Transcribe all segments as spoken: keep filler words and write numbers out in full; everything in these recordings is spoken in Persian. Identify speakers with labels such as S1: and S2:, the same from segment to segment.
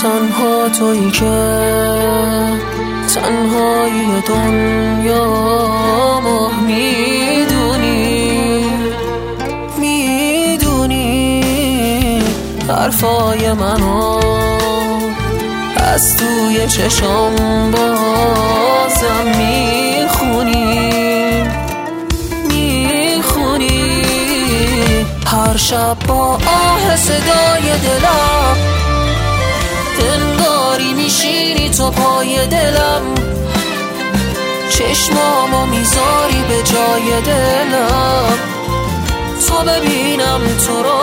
S1: تنها تویی که تنهایی دنیا ما میدونی میدونی حرفای منو از توی چشام بازم میخونی میخونی هر شب با آه صدای دلم انگاری میشینی تو پای دلم چشمامو میذاری به جای دلم تا ببینم تو رو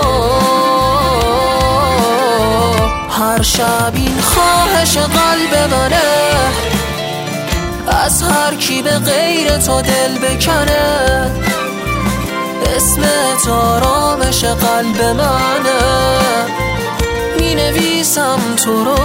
S1: هر شب این خواهش قلب منه از هر کی به غیر تو دل بکنه اسمت آرامش قلب منه می نویسم تو رو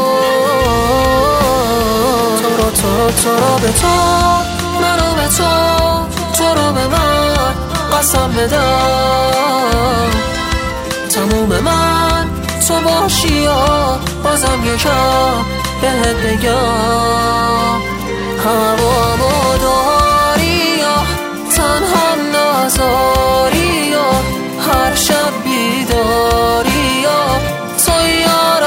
S1: تو رو تو رو تو رو به تو منو به تو تو رو به من قسم بدم تموم من تو باشی یا بازم یکم بهت بگم هوامو داری یا تنها نذاری یا هر شب بیداری یا توی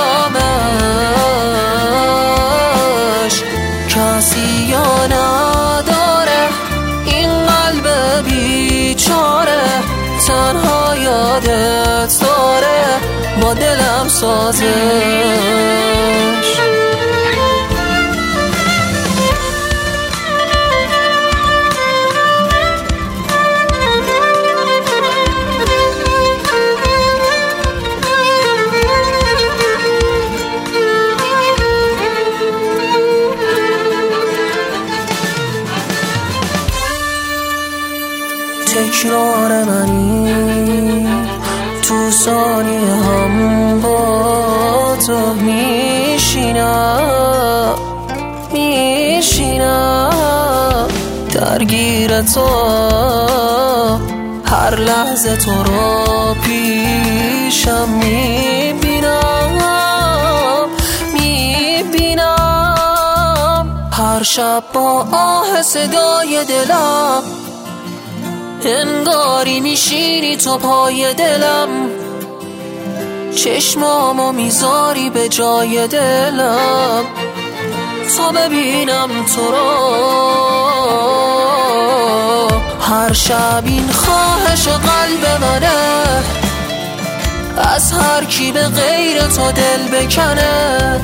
S1: آرامش کسی یا نداره این قلب بیچاره تنها یادت داره با دلم سازش تکرار منی تو ثانیه هم با تو میشینم میشینم درگیر تو هر لحظه تو رو پیشم میبینم میبینم هر شب با آه صدای دلم انگاری میشینی تو پای دلم چشمامو میذاری به جای دلم تا ببینم تو رو هر شب این خواهش قلب منه از هر کی به غیر تو دل بکنه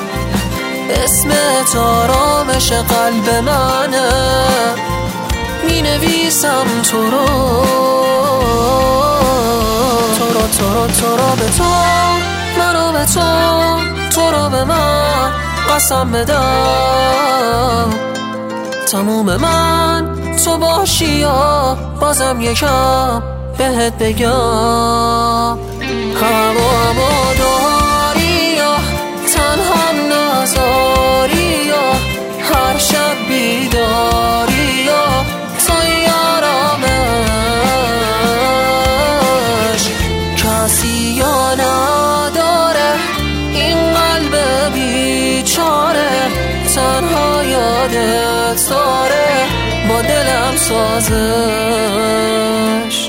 S1: اسمت آرامش قلب منه می نویسم تو رو تو رو تو رو تو رو به تو منو به تو تو رو به من قسم بدم تموم من تو باشی یا بازم یکم بهت بگم هوامو داری یا تنها نذاری یا هر شب بیداری یا توی آرامش کسی یا نداره این قلب بیچاره تنها یادت داره با دلم سازش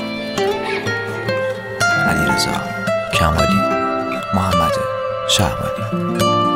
S2: علیرضا کمالی، محمد شهبانی.